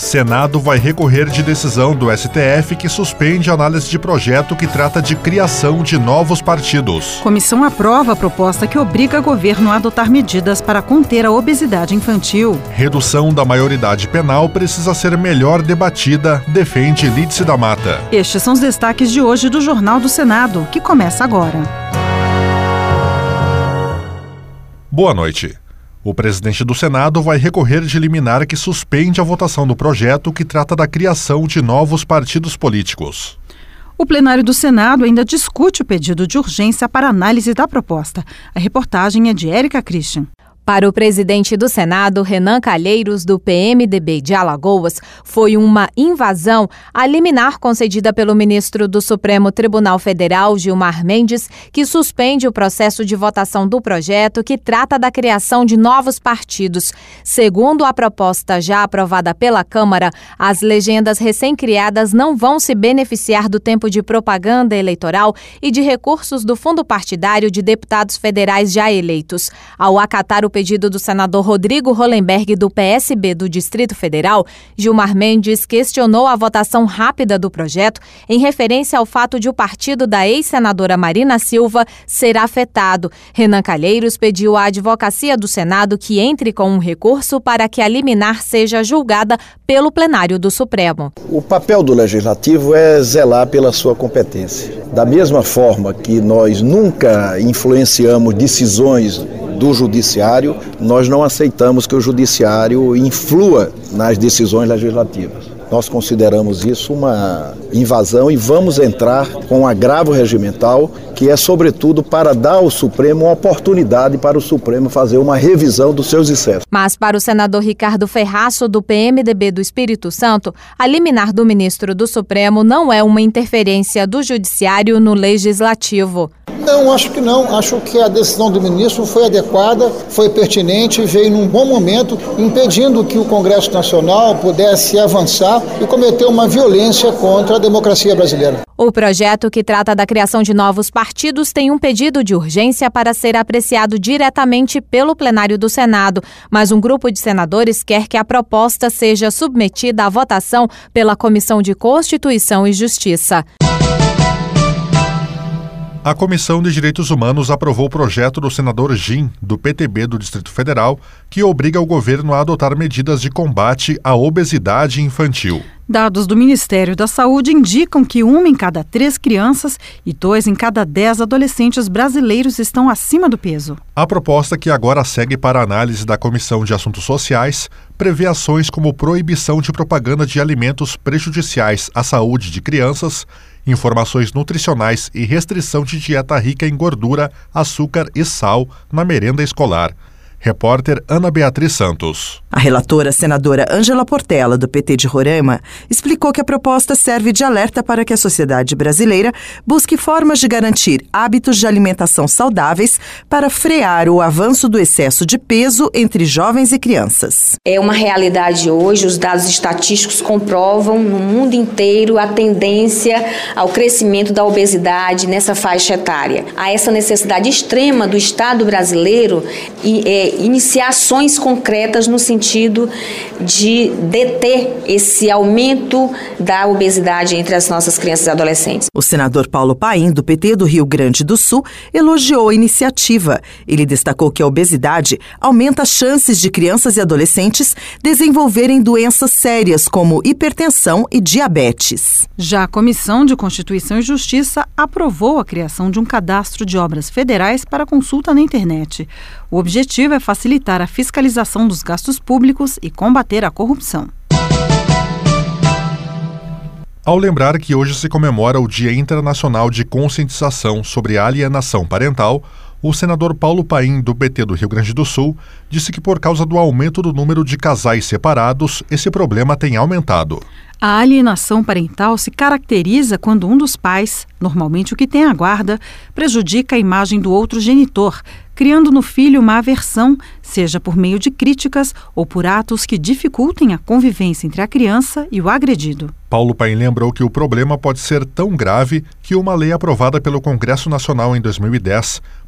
Senado vai recorrer de decisão do STF que suspende a análise de projeto que trata de criação de novos partidos. Comissão aprova a proposta que obriga o governo a adotar medidas para conter a obesidade infantil. Redução da maioridade penal precisa ser melhor debatida, defende Lídice da Mata. Estes são os destaques de hoje do Jornal do Senado, que começa agora. Boa noite. O presidente do Senado vai recorrer de liminar que suspende a votação do projeto que trata da criação de novos partidos políticos. O plenário do Senado ainda discute o pedido de urgência para análise da proposta. A reportagem é de Érica Christian. Para o presidente do Senado, Renan Calheiros, do PMDB de Alagoas, foi uma invasão a liminar concedida pelo ministro do Supremo Tribunal Federal, Gilmar Mendes, que suspende o processo de votação do projeto que trata da criação de novos partidos. Segundo a proposta já aprovada pela Câmara, as legendas recém-criadas não vão se beneficiar do tempo de propaganda eleitoral e de recursos do fundo partidário de deputados federais já eleitos. Ao acatar o pedido do senador Rodrigo Hollenberg, do PSB do Distrito Federal, Gilmar Mendes questionou a votação rápida do projeto em referência ao fato de o partido da ex-senadora Marina Silva ser afetado. Renan Calheiros pediu à Advocacia do Senado que entre com um recurso para que a liminar seja julgada pelo plenário do Supremo. O papel do Legislativo é zelar pela sua competência. Da mesma forma que nós nunca influenciamos decisões do Judiciário, nós não aceitamos que o Judiciário influa nas decisões legislativas. Nós consideramos isso uma invasão e vamos entrar com um agravo regimental, que é sobretudo para dar ao Supremo uma oportunidade para o Supremo fazer uma revisão dos seus excessos. Mas para o senador Ricardo Ferraço, do PMDB do Espírito Santo, a liminar do ministro do Supremo não é uma interferência do Judiciário no Legislativo. Não, acho que não. Acho que a decisão do ministro foi adequada, foi pertinente, veio num bom momento, impedindo que o Congresso Nacional pudesse avançar e cometer uma violência contra a democracia brasileira. O projeto que trata da criação de novos partidos tem um pedido de urgência para ser apreciado diretamente pelo plenário do Senado, mas um grupo de senadores quer que a proposta seja submetida à votação pela Comissão de Constituição e Justiça. A Comissão de Direitos Humanos aprovou o projeto do senador Jim, do PTB do Distrito Federal, que obriga o governo a adotar medidas de combate à obesidade infantil. Dados do Ministério da Saúde indicam que 1 em cada 3 crianças e 2 em cada 10 adolescentes brasileiros estão acima do peso. A proposta, que agora segue para a análise da Comissão de Assuntos Sociais, prevê ações como proibição de propaganda de alimentos prejudiciais à saúde de crianças, informações nutricionais e restrição de dieta rica em gordura, açúcar e sal na merenda escolar. Repórter Ana Beatriz Santos. A relatora senadora Ângela Portela, do PT de Roraima, explicou que a proposta serve de alerta para que a sociedade brasileira busque formas de garantir hábitos de alimentação saudáveis para frear o avanço do excesso de peso entre jovens e crianças. É uma realidade hoje, os dados estatísticos comprovam no mundo inteiro a tendência ao crescimento da obesidade nessa faixa etária. Há essa necessidade extrema do Estado brasileiro e iniciar ações concretas no sentido de deter esse aumento da obesidade entre as nossas crianças e adolescentes. O senador Paulo Paim, do PT do Rio Grande do Sul, elogiou a iniciativa. Ele destacou que a obesidade aumenta as chances de crianças e adolescentes desenvolverem doenças sérias como hipertensão e diabetes. Já a Comissão de Constituição e Justiça aprovou a criação de um cadastro de obras federais para consulta na internet. O objetivo é facilitar a fiscalização dos gastos públicos e combater a corrupção. Ao lembrar que hoje se comemora o Dia Internacional de Conscientização sobre a Alienação Parental, o senador Paulo Paim, do PT do Rio Grande do Sul, disse que por causa do aumento do número de casais separados, esse problema tem aumentado. A alienação parental se caracteriza quando um dos pais, normalmente o que tem a guarda, prejudica a imagem do outro genitor, criando no filho uma aversão, seja por meio de críticas ou por atos que dificultem a convivência entre a criança e o agredido. Paulo Paim lembrou que o problema pode ser tão grave que uma lei aprovada pelo Congresso Nacional em 2010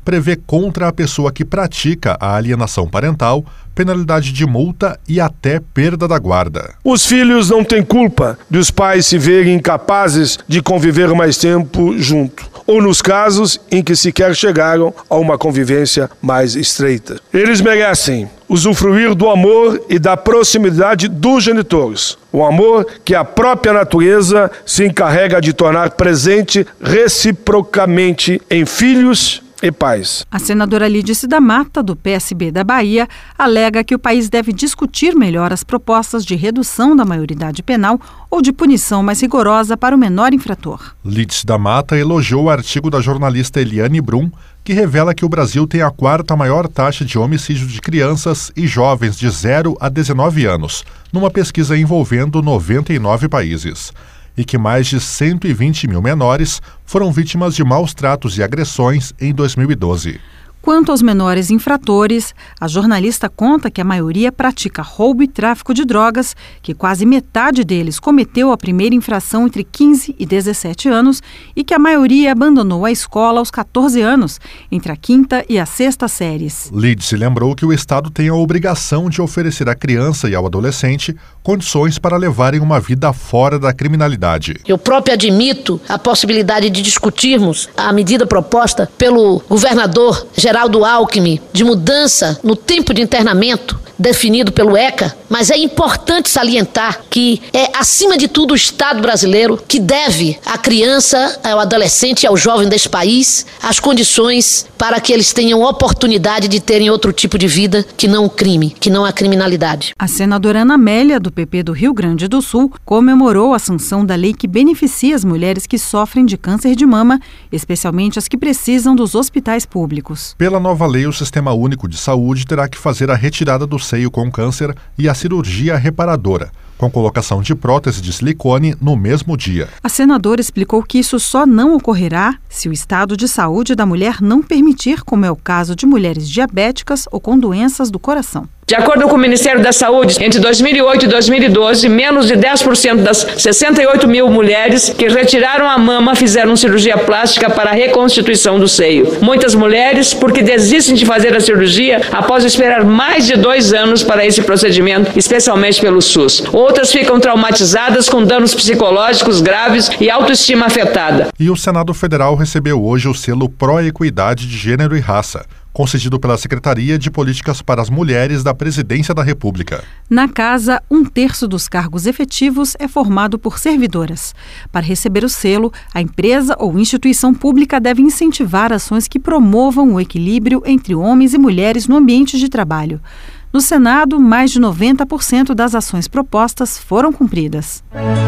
prevê contra a pessoa que pratica a alienação parental penalidade de multa e até perda da guarda. Os filhos não têm culpa de os pais se verem incapazes de conviver mais tempo junto, ou nos casos em que sequer chegaram a uma convivência mais estreita. Eles merecem usufruir do amor e da proximidade dos genitores. O amor que a própria natureza se encarrega de tornar presente reciprocamente em filhos e pais. A senadora Lídice da Mata, do PSB da Bahia, alega que o país deve discutir melhor as propostas de redução da maioridade penal ou de punição mais rigorosa para o menor infrator. Lídice da Mata elogiou o artigo da jornalista Eliane Brum, que revela que o Brasil tem a 4ª maior taxa de homicídio de crianças e jovens de 0 a 19 anos, numa pesquisa envolvendo 99 países. E que mais de 120 mil menores foram vítimas de maus tratos e agressões em 2012. Quanto aos menores infratores, a jornalista conta que a maioria pratica roubo e tráfico de drogas, que quase metade deles cometeu a primeira infração entre 15 e 17 anos e que a maioria abandonou a escola aos 14 anos, entre a 5ª e a 6ª séries. Lídice lembrou que o Estado tem a obrigação de oferecer à criança e ao adolescente condições para levarem uma vida fora da criminalidade. Eu próprio admito a possibilidade de discutirmos a medida proposta pelo governador Geraldo Alckmin de mudança no tempo de internamento definido pelo ECA, mas é importante salientar que é, acima de tudo, o Estado brasileiro que deve à criança, ao adolescente e ao jovem desse país as condições para que eles tenham oportunidade de terem outro tipo de vida que não o crime, que não a criminalidade. A senadora Ana Amélia, do PP do Rio Grande do Sul, comemorou a sanção da lei que beneficia as mulheres que sofrem de câncer de mama, especialmente as que precisam dos hospitais públicos. Pela nova lei, o Sistema Único de Saúde terá que fazer a retirada do seio com câncer e a cirurgia reparadora, com colocação de prótese de silicone no mesmo dia. A senadora explicou que isso só não ocorrerá se o estado de saúde da mulher não permitir, como é o caso de mulheres diabéticas ou com doenças do coração. De acordo com o Ministério da Saúde, entre 2008 e 2012, menos de 10% das 68 mil mulheres que retiraram a mama fizeram cirurgia plástica para a reconstituição do seio. Muitas mulheres porque desistem de fazer a cirurgia após esperar mais de 2 anos para esse procedimento, especialmente pelo SUS. Outras ficam traumatizadas com danos psicológicos graves e autoestima afetada. E o Senado Federal recebeu hoje o selo Pró-Equidade de Gênero e Raça, concedido pela Secretaria de Políticas para as Mulheres da Presidência da República. Na casa, 1/3 dos cargos efetivos é formado por servidoras. Para receber o selo, a empresa ou instituição pública deve incentivar ações que promovam o equilíbrio entre homens e mulheres no ambiente de trabalho. No Senado, mais de 90% das ações propostas foram cumpridas.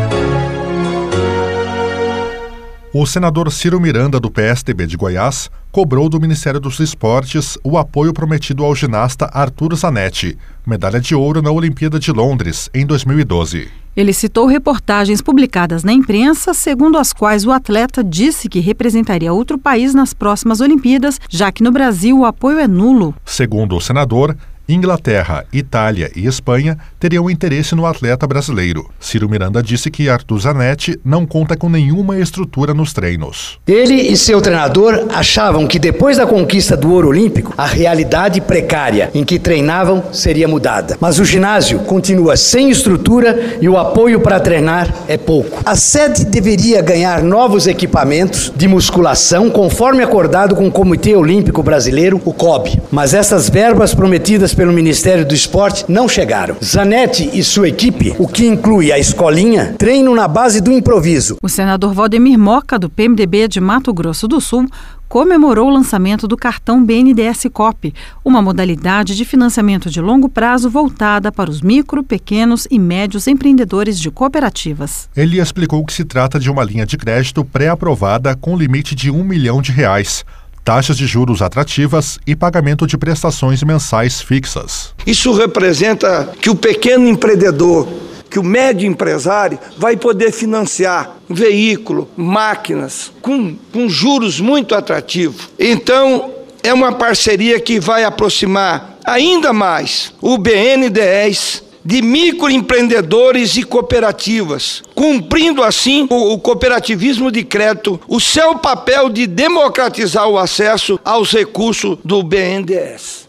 O senador Ciro Miranda, do PSDB de Goiás, cobrou do Ministério dos Esportes o apoio prometido ao ginasta Arthur Zanetti, medalha de ouro na Olimpíada de Londres, em 2012. Ele citou reportagens publicadas na imprensa, segundo as quais o atleta disse que representaria outro país nas próximas Olimpíadas, já que no Brasil o apoio é nulo. Segundo o senador, Inglaterra, Itália e Espanha teriam interesse no atleta brasileiro. Ciro Miranda disse que Arthur Zanetti não conta com nenhuma estrutura nos treinos. Ele e seu treinador achavam que depois da conquista do ouro olímpico, a realidade precária em que treinavam seria mudada. Mas o ginásio continua sem estrutura e o apoio para treinar é pouco. A sede deveria ganhar novos equipamentos de musculação, conforme acordado com o Comitê Olímpico Brasileiro, o COB. Mas essas verbas prometidas pelo Ministério do Esporte não chegaram. Zanetti e sua equipe, o que inclui a escolinha, treinam na base do improviso. O senador Valdemir Moca, do PMDB de Mato Grosso do Sul, comemorou o lançamento do cartão BNDES Cop, uma modalidade de financiamento de longo prazo voltada para os micro, pequenos e médios empreendedores de cooperativas. Ele explicou que se trata de uma linha de crédito pré-aprovada com limite de R$1 milhão, taxas de juros atrativas e pagamento de prestações mensais fixas. Isso representa que o pequeno empreendedor, que o médio empresário vai poder financiar um veículo, máquinas, com juros muito atrativos. Então, é uma parceria que vai aproximar ainda mais o BNDES de microempreendedores e cooperativas, cumprindo assim o cooperativismo de crédito, o seu papel de democratizar o acesso aos recursos do BNDES.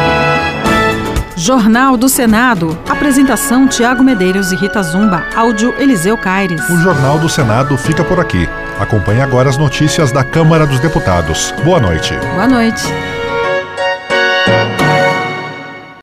Jornal do Senado. Apresentação: Tiago Medeiros e Rita Zumba. Áudio: Eliseu Caires. O Jornal do Senado fica por aqui. Acompanhe agora as notícias da Câmara dos Deputados. Boa noite. Boa noite.